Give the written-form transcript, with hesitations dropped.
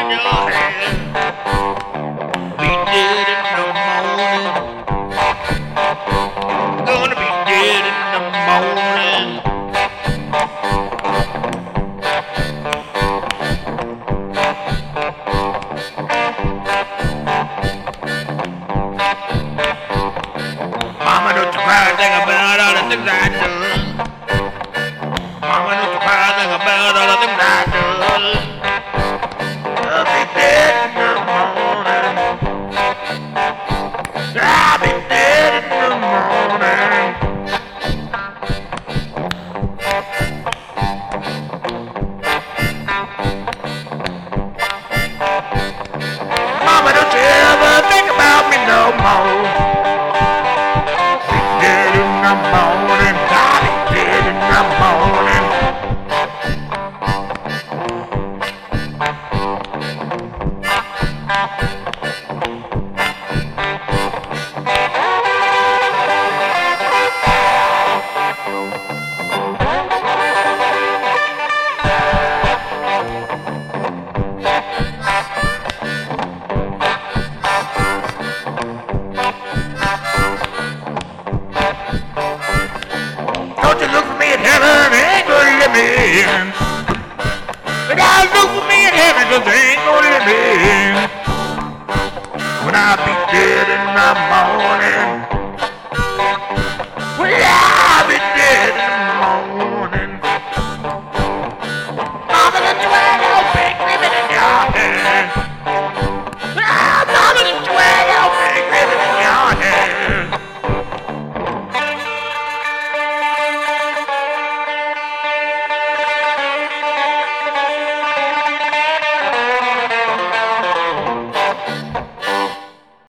in your hand. Be dead in the morning. Gonna be dead in the morning. Mama, don't you cry, think about all the things I do. Mama, don't you cry, think about all the things I do. I'll be dead in the morning. I'll be dead in the morning. Mama, don't you ever think about me no more. Be dead in the morning. I'll be dead in the morning. Don't you look for me in heaven, ain't gonna let me in. Don't look for me in heaven, 'cause they ain't gonna let me in. When I'll be dead in the morning. Well, I'll be dead in the